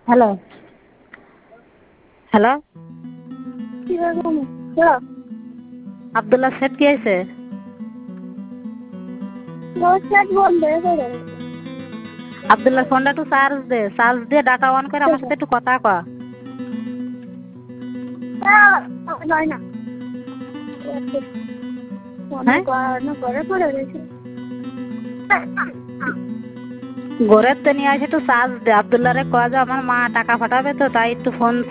Hello hello Abdullah set কি হয়েছে? আবদুল্লাহ ফোনটা একটু চার্জ দিয়ে ডাটা অন করে আমার সাথে একটু কথা কয়। ঘরের তো নিয়ে আসে একটু চার্জ দে। আবদুল্লাহ রে কয় যে আমার মা টাকা পাঠাবে তো তাই একটু ফোন